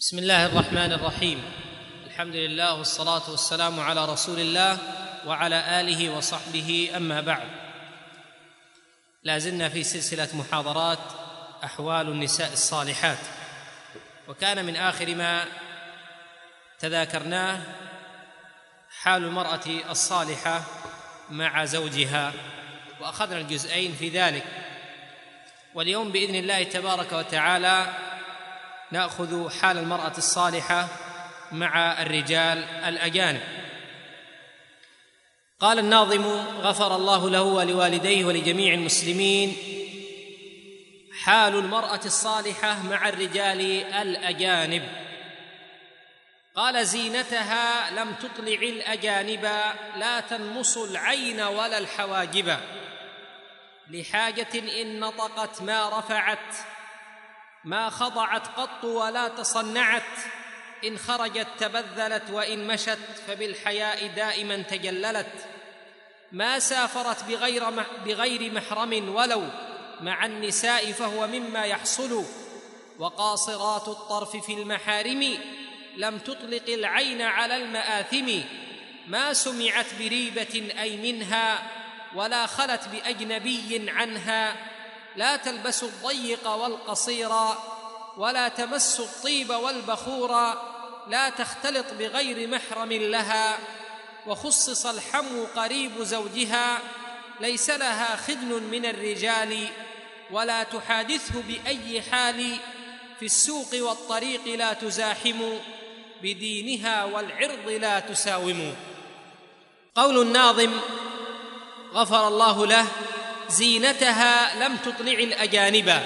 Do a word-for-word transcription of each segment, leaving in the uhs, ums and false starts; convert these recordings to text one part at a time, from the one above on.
بسم الله الرحمن الرحيم. الحمد لله والصلاة والسلام على رسول الله وعلى آله وصحبه، أما بعد. لا زلنا في سلسلة محاضرات أحوال النساء الصالحات، وكان من آخر ما تذاكرناه حال المرأة الصالحة مع زوجها، وأخذنا الجزئين في ذلك. واليوم بإذن الله تبارك وتعالى نأخذ حال المرأة الصالحة مع الرجال الأجانب. قال الناظم غفر الله له ولوالديه ولجميع المسلمين: حال المرأة الصالحة مع الرجال الأجانب. قال: زينتها لم تطلع الأجانب، لا تنمص العين ولا الحواجب، لحاجة إن نطقت ما رفعت، ما خضعت قط ولا تصنعت، إن خرجت تبذلت وإن مشت، فبالحياء دائما تجللت، ما سافرت بغير بغير محرم ولو مع النساء فهو مما يحصل، وقاصرات الطرف في المحارم لم تطلق العين على المآثم، ما سمعت بريبة أي منها ولا خلت بأجنبي عنها، لا تلبس الضيق والقصيرا ولا تمس الطيب والبخورا، لا تختلط بغير محرم لها، وخصص الحم قريب زوجها، ليس لها خدن من الرجال، ولا تحادثه بأي حال، في السوق والطريق لا تزاحم، بدينها والعرض لا تساوم. قول الناظم غفر الله له: زينتها لم تطلع الأجانب.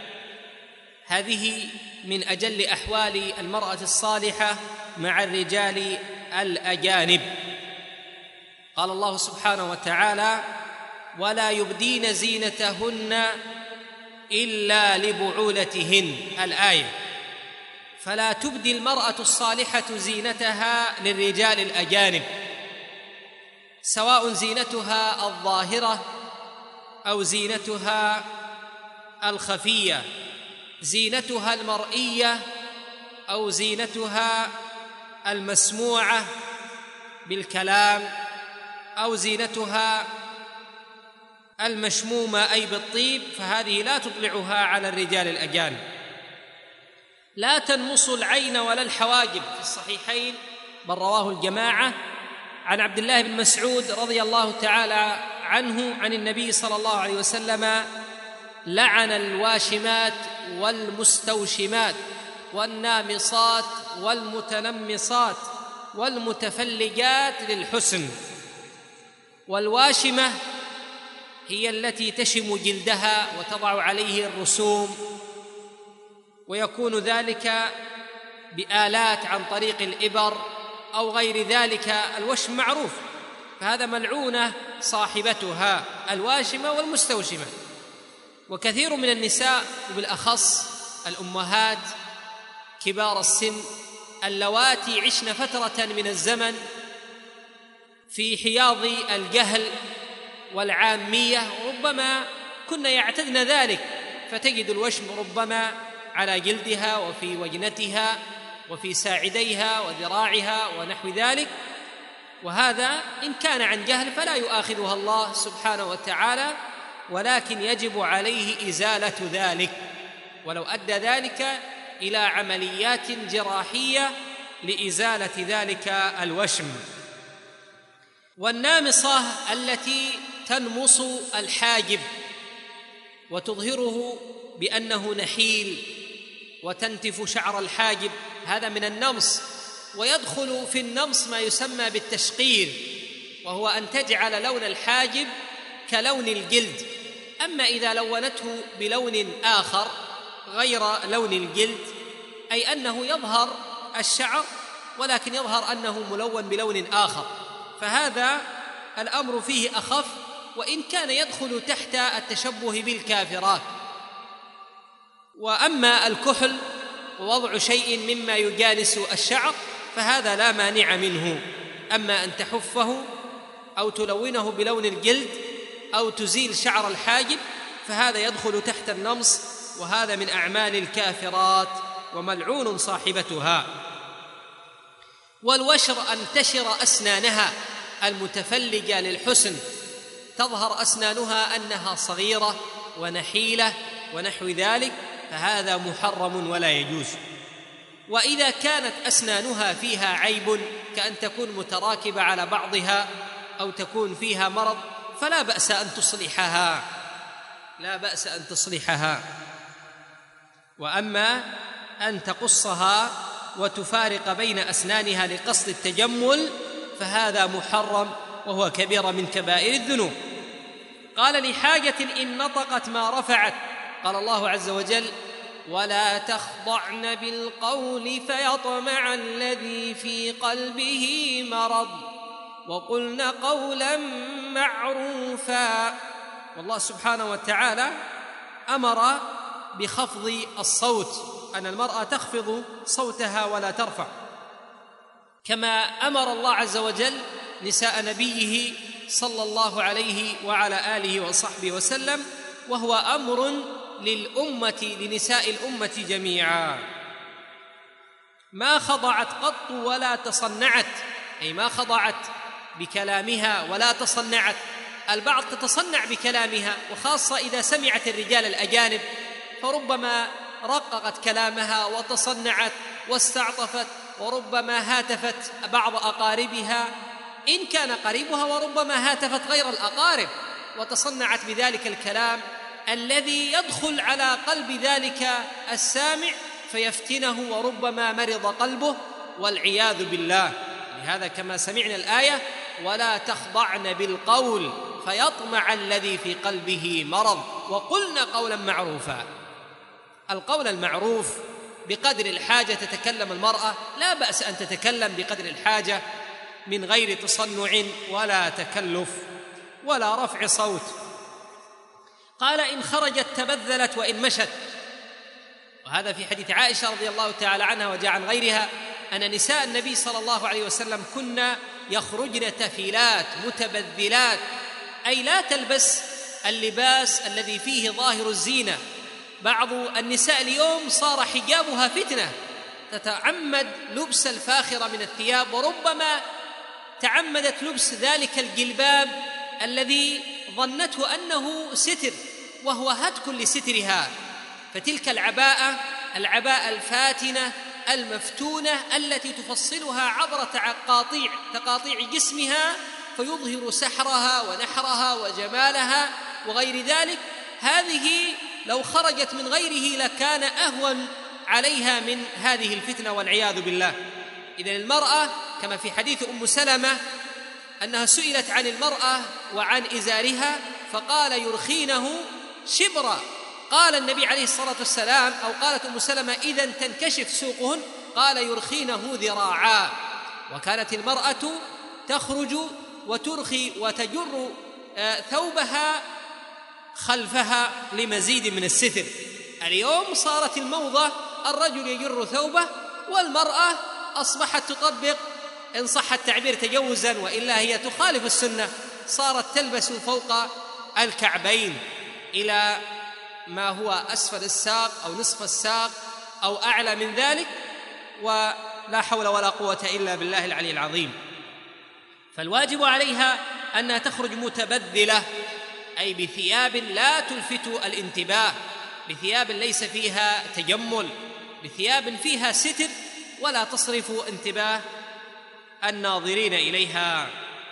هذه من أجل أحوال المرأة الصالحة مع الرجال الأجانب. قال الله سبحانه وتعالى: ولا يبدين زينتهن إلا لبعولتهن، الآية. فلا تبدي المرأة الصالحة زينتها للرجال الأجانب، سواء زينتها الظاهرة أو زينتها الخفية، زينتها المرئية أو زينتها المسموعة بالكلام، أو زينتها المشمومة أي بالطيب، فهذه لا تطلعها على الرجال الأجانب. لا تنمص العين ولا الحواجب، في الصحيحين بل رواه الجماعة عن عبد الله بن مسعود رضي الله تعالى عنه عن النبي صلى الله عليه وسلم: لعن الواشمات والمستوشمات والنامصات والمتنمصات والمتفلجات للحسن. والواشمة هي التي تشم جلدها وتضع عليه الرسوم، ويكون ذلك بآلات عن طريق الإبر أو غير ذلك. الوشم معروف، فهذا ملعونة صاحبتها، الواشمة والمستوشمة. وكثير من النساء وبالأخص الأمهات كبار السن اللواتي عشن فترة من الزمن في حياض الجهل والعامية، ربما كن يعتدن ذلك، فتجد الوشم ربما على جلدها وفي وجنتها وفي ساعديها وذراعها ونحو ذلك، وهذا إن كان عن جهل فلا يؤاخذها الله سبحانه وتعالى، ولكن يجب عليه إزالة ذلك، ولو أدى ذلك إلى عمليات جراحية لإزالة ذلك الوشم. والنامصة التي تنمص الحاجب وتظهره بأنه نحيل وتنتف شعر الحاجب، هذا من النمص. ويدخل في النمص ما يسمى بالتشقير، وهو أن تجعل لون الحاجب كلون الجلد. أما إذا لونته بلون آخر غير لون الجلد، أي أنه يظهر الشعر ولكن يظهر أنه ملون بلون آخر، فهذا الأمر فيه أخف، وإن كان يدخل تحت التشبه بالكافرات. وأما الكحل ووضع شيء مما يجانس الشعر فهذا لا مانع منه. أما أن تحفه أو تلونه بلون الجلد أو تزيل شعر الحاجب فهذا يدخل تحت النمص، وهذا من أعمال الكافرات وملعون صاحبتها. والوشر أن تشر أسنانها المتفلجة للحسن، تظهر أسنانها أنها صغيرة ونحيلة ونحو ذلك، فهذا محرم ولا يجوز. وإذا كانت أسنانها فيها عيب كأن تكون متراكبة على بعضها أو تكون فيها مرض فلا بأس أن تصلحها، لا بأس أن تصلحها. وأما أن تقصها وتفارق بين أسنانها لقصد التجمل فهذا محرم وهو كبيرة من كبائر الذنوب. قال لحاجة إن نطقت ما رفعت، قال الله عز وجل: ولا تخضعن بالقول فيطمع الذي في قلبه مرض وقلن قولا معروفا. والله سبحانه وتعالى أمر بخفض الصوت، أن المرأة تخفض صوتها ولا ترفع، كما أمر الله عز وجل نساء نبيه صلى الله عليه وعلى آله وصحبه وسلم، وهو أمر للأمة لنساء الأمة جميعا. ما خضعت قط ولا تصنعت، أي ما خضعت بكلامها ولا تصنعت. البعض تتصنع بكلامها، وخاصة إذا سمعت الرجال الأجانب فربما رققت كلامها وتصنعت واستعطفت، وربما هاتفت بعض أقاربها إن كان قريبها، وربما هاتفت غير الأقارب وتصنعت بذلك الكلام الذي يدخل على قلب ذلك السامع فيفتنه وربما مرض قلبه والعياذ بالله. لهذا كما سمعنا الآية: ولا تخضعن بالقول فيطمع الذي في قلبه مرض وقلن قولا معروفا. القول المعروف بقدر الحاجة تتكلم المرأة، لا بأس أن تتكلم بقدر الحاجة من غير تصنع ولا تكلف ولا رفع صوت. قال: إن خرجت تبذلت وإن مشت. وهذا في حديث عائشة رضي الله تعالى عنها وجاء عن غيرها أن نساء النبي صلى الله عليه وسلم كن يخرجن تفيلات متبذلات، أي لا تلبس اللباس الذي فيه ظاهر الزينة. بعض النساء اليوم صار حجابها فتنة، تتعمد لبس الفاخرة من الثياب، وربما تعمدت لبس ذلك الجلباب الذي ظنته أنه ستر وهو هتك لسترها. فتلك العباءة العباءة الفاتنة المفتونة التي تفصلها عبر تقاطيع تقاطيع جسمها فيظهر سحرها ونحرها وجمالها وغير ذلك، هذه لو خرجت من غيره لكان أهون عليها من هذه الفتنة والعياذ بالله. إذن المرأة كما في حديث أم سلمة أنها سئلت عن المرأة وعن إزارها فقال: يرخينه شبرا. قال النبي عليه الصلاة والسلام أو قالت أم سلمة: إذن تنكشف سوقهن؟ قال: يرخينه ذراعا. وكانت المرأة تخرج وترخي وتجر ثوبها خلفها لمزيد من الستر. اليوم صارت الموضة الرجل يجر ثوبه، والمرأة أصبحت تطبق إن صح التعبير تجوزا، وإلا هي تخالف السنة، صارت تلبس فوق الكعبين إلى ما هو أسفل الساق أو نصف الساق أو أعلى من ذلك، ولا حول ولا قوة إلا بالله العلي العظيم. فالواجب عليها أنها تخرج متبذلة، أي بثياب لا تلفت الانتباه، بثياب ليس فيها تجمل، بثياب فيها ستر ولا تصرف انتباه الناظرين إليها.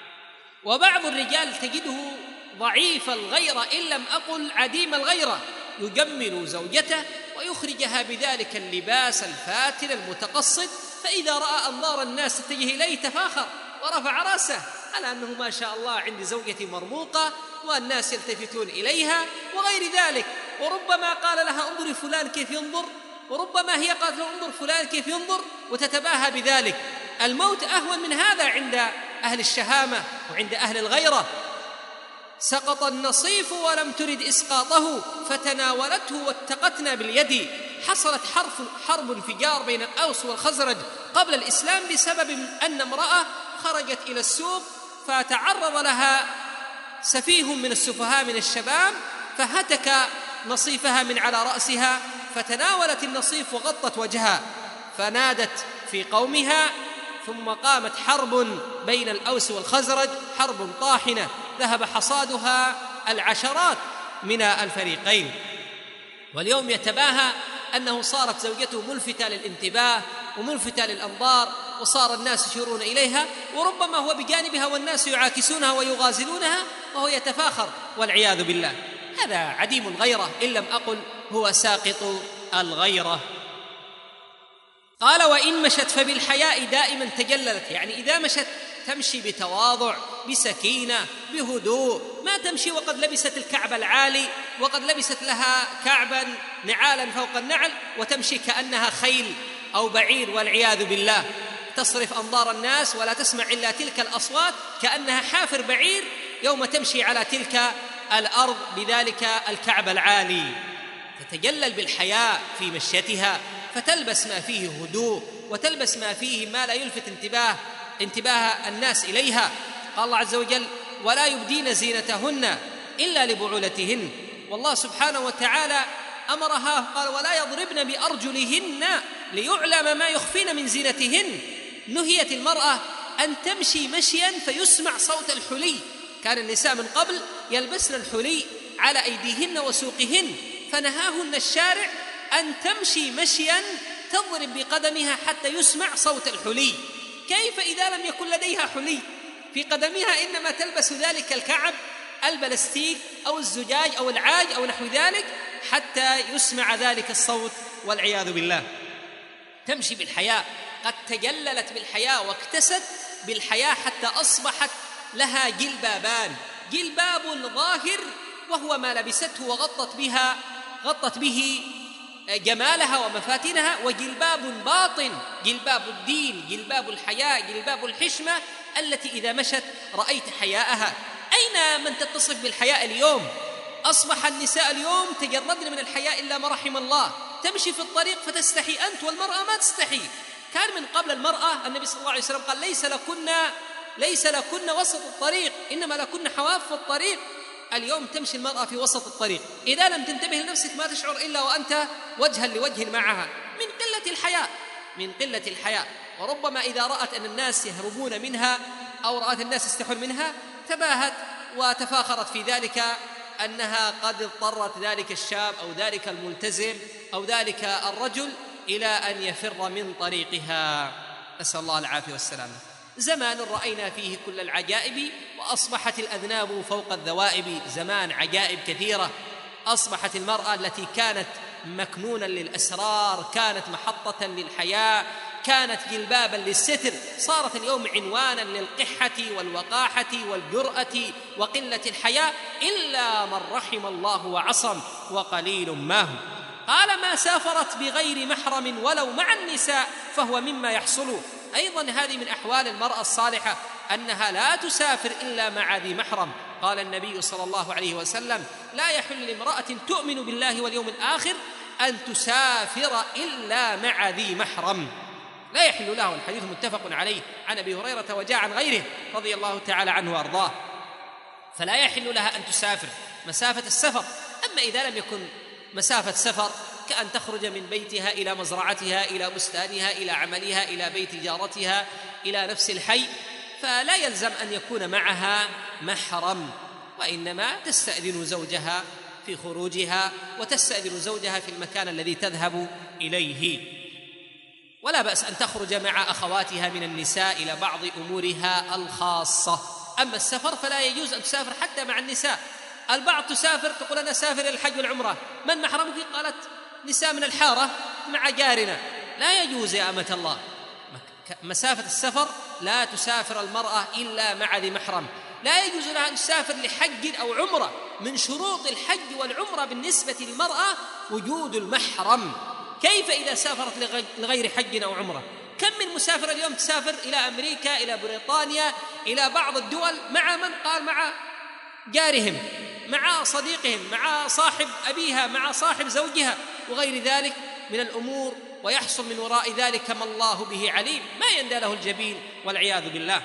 وبعض الرجال تجده ضعيف الغيرة إن لم أقل عديم الغيرة، يجمل زوجته ويخرجها بذلك اللباس الفاتن المتقصد، فإذا رأى أنظار الناس تتجه إليه تفاخر ورفع رأسه على أنه ما شاء الله عندي زوجتي مرموقة والناس يلتفتون إليها وغير ذلك. وربما قال لها: انظري فلان كيف ينظر، وربما هي قالت له: انظر فلان كيف ينظر، وتتباهى بذلك. الموت أهون من هذا عند أهل الشهامة وعند أهل الغيرة. سقط النصيف ولم ترد إسقاطه فتناولته واتقتنا باليد. حصلت حرب حرب انفجار بين الأوس والخزرج قبل الإسلام بسبب أن امرأة خرجت إلى السوق فتعرض لها سفيه من السفهاء من الشباب فهتك نصيفها من على رأسها فتناولت النصيف وغطت وجهها فنادت في قومها، ثم قامت حرب بين الأوس والخزرج، حرب طاحنة ذهب حصادها العشرات من الفريقين. واليوم يتباهى أنه صارت زوجته ملفتة للانتباه وملفتة للأنظار، وصار الناس يشيرون إليها، وربما هو بجانبها والناس يعاكسونها ويغازلونها وهو يتفاخر والعياذ بالله. هذا عديم الغيرة، إن لم أقل هو ساقط الغيرة. قال: وإن مشت فبالحياء دائما تجللت، يعني إذا مشت تمشي بتواضع بسكينة بهدوء، ما تمشي وقد لبست الكعب العالي وقد لبست لها كعبا نعالا فوق النعل وتمشي كأنها خيل أو بعير والعياذ بالله، تصرف أنظار الناس ولا تسمع إلا تلك الأصوات كأنها حافر بعير يوم تمشي على تلك الأرض بذلك الكعب العالي. تتجلل بالحياء في مشيتها، فتلبس ما فيه هدوء وتلبس ما فيه ما لا يلفت انتباه انتباه الناس إليها. قال الله عز وجل: ولا يبدين زينتهن إلا لبعولتهن. والله سبحانه وتعالى أمرها قال: ولا يضربن بأرجلهن ليعلم ما يخفين من زينتهن. نهيت المرأة أن تمشي مشيا فيسمع صوت الحلي. كان النساء من قبل يلبسن الحلي على أيديهن وسوقهن، فنهاهن الشارع أن تمشي مشيا تضرب بقدمها حتى يسمع صوت الحلي. كيف إذا لم يكن لديها حلي في قدمها، إنما تلبس ذلك الكعب البلاستيك أو الزجاج أو العاج أو نحو ذلك حتى يسمع ذلك الصوت والعياذ بالله. تمشي بالحياء، قد تجللت بالحياء واكتست بالحياء حتى أصبحت لها جلبابان، جلباب ظاهر وهو ما لبسته وغطت بها غطت به جمالها ومفاتنها، وجلباب باطن، جلباب الدين، جلباب الحياء، جلباب الحشمة التي إذا مشت رأيت حياءها. أين من تتصف بالحياء اليوم؟ أصبح النساء اليوم تجردن من الحياء إلا ما رحم الله، تمشي في الطريق فتستحي أنت والمرأة ما تستحي. كان من قبل المرأة النبي صلى الله عليه وسلم قال: ليس لكن ليس لكن وسط الطريق، إنما لكن حواف الطريق. اليوم تمشي المرأة في وسط الطريق، إذا لم تنتبه لنفسك ما تشعر إلا وأنت وجها لوجه معها، من قلة الحياء من قلة الحياء. وربما إذا رأت أن الناس يهربون منها أو رأت الناس يستحون منها تباهت وتفاخرت في ذلك أنها قد اضطرت ذلك الشاب أو ذلك الملتزم أو ذلك الرجل إلى أن يفر من طريقها، نسأل الله العافية والسلامة. زمان رأينا فيه كل العجائب وأصبحت الأذناب فوق الذوائب. زمان عجائب كثيرة، أصبحت المرأة التي كانت مكنونا للأسرار، كانت محطة للحياء، كانت جلبابا للستر، صارت اليوم عنوانا للقحة والوقاحة والجرأة وقلة الحياء، إلا من رحم الله وعصم وقليل ما هم. قال: ما سافرت بغير محرم ولو مع النساء فهو مما يحصل. أيضا هذه من أحوال المرأة الصالحة أنها لا تسافر إلا مع ذي محرم. قال النبي صلى الله عليه وسلم: لا يحل لامرأة تؤمن بالله واليوم الآخر أن تسافر إلا مع ذي محرم. لا يحل له. الحديث متفق عليه عن أبي هريرة وجاء عن غيره رضي الله تعالى عنه وأرضاه. فلا يحل لها أن تسافر مسافة السفر. أما إذا لم يكن مسافة سفر كأن تخرج من بيتها إلى مزرعتها إلى بستانها إلى عملها إلى بيت جارتها إلى نفس الحي، فلا يلزم أن يكون معها محرم، وإنما تستأذن زوجها في خروجها وتستأذن زوجها في المكان الذي تذهب إليه. ولا بأس أن تخرج مع أخواتها من النساء إلى بعض أمورها الخاصة. أما السفر فلا يجوز أن تسافر حتى مع النساء. البعض تسافر تقول: أنا سافر إلى الحج والعمرة، من محرمك؟ قالت: نساء من الحارة مع جارنا. لا يجوز يا أمة الله. مسافة السفر لا تسافر المرأة إلا مع ذي محرم. لا يجوز لها أن تسافر لحج أو عمرة. من شروط الحج والعمرة بالنسبة للمرأة وجود المحرم. كيف إذا سافرت لغير حج أو عمرة؟ كم من مسافر اليوم تسافر إلى أمريكا إلى بريطانيا إلى بعض الدول مع من؟ قال: مع جارهم، مع صديقهم، مع صاحب أبيها، مع صاحب زوجها وغير ذلك من الأمور، ويحصل من وراء ذلك ما الله به عليم، ما يندى له الجبين والعياذ بالله.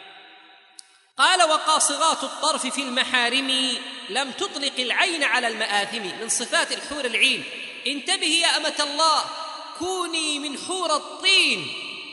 قال: وقاصغات الطرف في المحارم لم تطلق العين على المآثم. من صفات الحور العين انتبهي يا أمة الله، كوني من حور الطين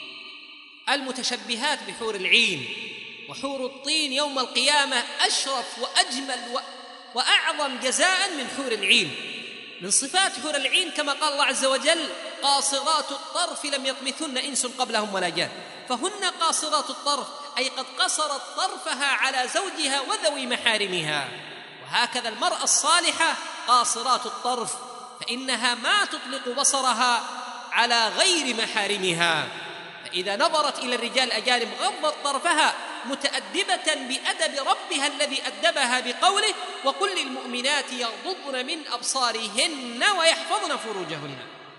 المتشبهات بحور العين، وحور الطين يوم القيامة أشرف وأجمل وأعظم جزاء من حور العين. من صفات حور العين كما قال الله عز وجل: قاصرات الطرف لم يطمثن إنس قبلهم ولا جان. فهن قاصرات الطرف، أي قد قصرت طرفها على زوجها وذوي محارمها. وهكذا المرأة الصالحة قاصرات الطرف، فإنها ما تطلق بصرها على غير محارمها، فإذا نظرت إلى الرجال الأجانب غضت طرفها متأدبة بأدب ربها الذي أدبها بقوله: وقل للمؤمنات يغضضن من أبصارهن ويحفظن فروجهن.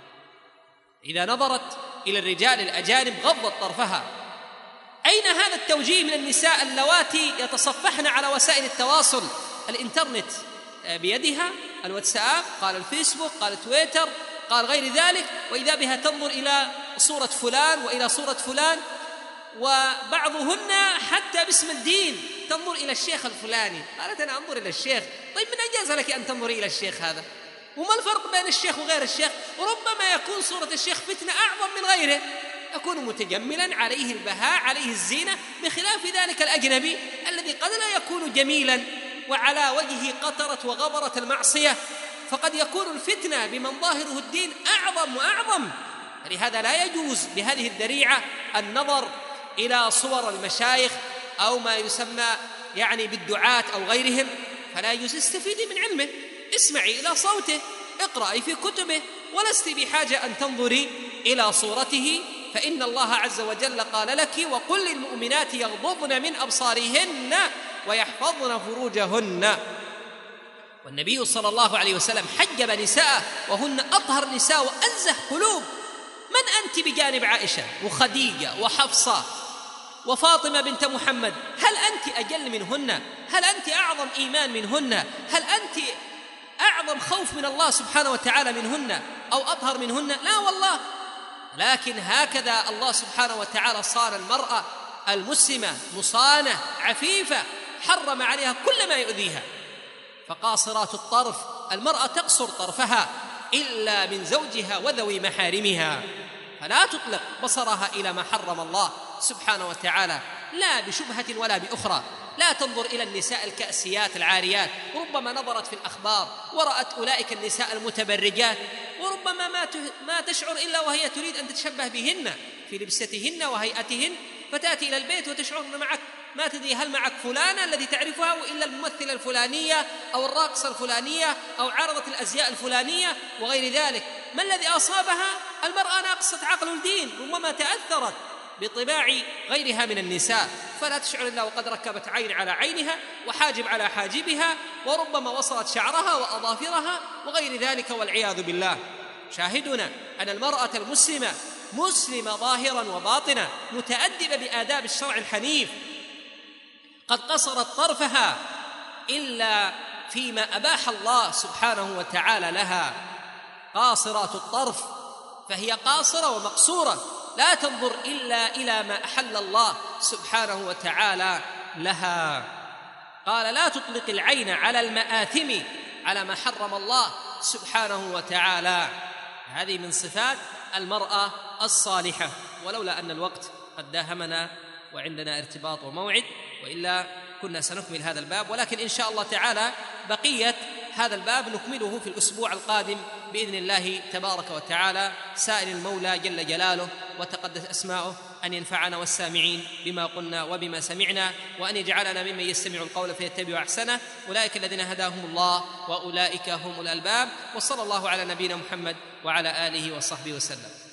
إذا نظرت إلى الرجال الأجانب غضت طرفها. أين هذا التوجيه من النساء اللواتي يتصفحن على وسائل التواصل؟ الإنترنت بيدها، الواتساب، قال الفيسبوك، قال تويتر، قال غير ذلك، وإذا بها تنظر إلى صورة فلان وإلى صورة فلان، وبعضهن حتى باسم الدين تنظر إلى الشيخ الفلاني. قالت: أنا أنظر إلى الشيخ. طيب من أجاز لك أن تنظري إلى الشيخ هذا؟ وما الفرق بين الشيخ وغير الشيخ؟ ربما يكون صورة الشيخ فتنة أعظم من غيره، يكون متجملا، عليه البهاء، عليه الزينة، بخلاف ذلك الأجنبي الذي قد لا يكون جميلا وعلى وجهه قطرة وغبرة المعصية، فقد يكون الفتنة بمن ظاهره الدين أعظم وأعظم. فلهذا لا يجوز بهذه الذريعة النظر إلى صور المشايخ أو ما يسمى يعني بالدعاة أو غيرهم، فلا يجوز. استفيدي من علمه، اسمعي إلى صوته، اقرأي في كتبه، ولست بحاجة أن تنظري إلى صورته، فإن الله عز وجل قال لك: وقل للمؤمنات يغضضن من أبصارهن ويحفظن فروجهن. والنبي صلى الله عليه وسلم حجب نساء وهن أطهر نساء وأنزه قلوب. من أنت بجانب عائشة وخديجة وحفصة وفاطمة بنت محمد؟ هل أنت أجل منهن؟ هل أنت أعظم إيمان منهن؟ هل أنت أعظم خوف من الله سبحانه وتعالى منهن أو أطهر منهن؟ لا والله. لكن هكذا الله سبحانه وتعالى صار المرأة المسلمة مصانة عفيفة، حرم عليها كل ما يؤذيها. فقاصرات الطرف، المرأة تقصر طرفها إلا من زوجها وذوي محارمها، فلا تطلق بصرها إلى ما حرم الله سبحانه وتعالى، لا بشبهة ولا بأخرى. لا تنظر إلى النساء الكأسيات العاريات، وربما نظرت في الأخبار ورأت أولئك النساء المتبرجات، وربما ما ما تشعر إلا وهي تريد أن تتشبه بهن في لبستهن وهيئتهن، فتأتي إلى البيت وتشعر أن معك ما تدري هل معك فلانة الذي تعرفها وإلا الممثلة الفلانية أو الراقصة الفلانية أو عارضة الأزياء الفلانية وغير ذلك. ما الذي أصابها؟ المرأة ناقصة عقل الدين، ربما تأثرت بطباع غيرها من النساء، فلا تشعر إلا وقد ركبت عين على عينها وحاجب على حاجبها، وربما وصلت شعرها وأظافرها وغير ذلك، والعياذ بالله. شاهدنا أن المرأة المسلمة مسلمة ظاهرا وباطنا، متأدبة بآداب الشرع الحنيف، قد قصرت طرفها إلا فيما أباح الله سبحانه وتعالى لها. قاصرات الطرف، فهي قاصرة ومقصورة، لا تنظر إلا إلى ما أحل الله سبحانه وتعالى لها. قال: لا تطلق العين على المآثم، على ما حرم الله سبحانه وتعالى. هذه من صفات المرأة الصالحة. ولولا أن الوقت قد داهمنا وعندنا ارتباط وموعد، وإلا كنا سنكمل هذا الباب، ولكن إن شاء الله تعالى بقية هذا الباب نكمله في الأسبوع القادم بإذن الله تبارك وتعالى. سائل المولى جل جلاله وتقدس أسماؤه أن ينفعنا والسامعين بما قلنا وبما سمعنا، وأن يجعلنا ممن يستمع القول فيتبع أحسنه. أولئك الذين هداهم الله وأولئك هم الألباب. وصلى الله على نبينا محمد وعلى آله وصحبه وسلم.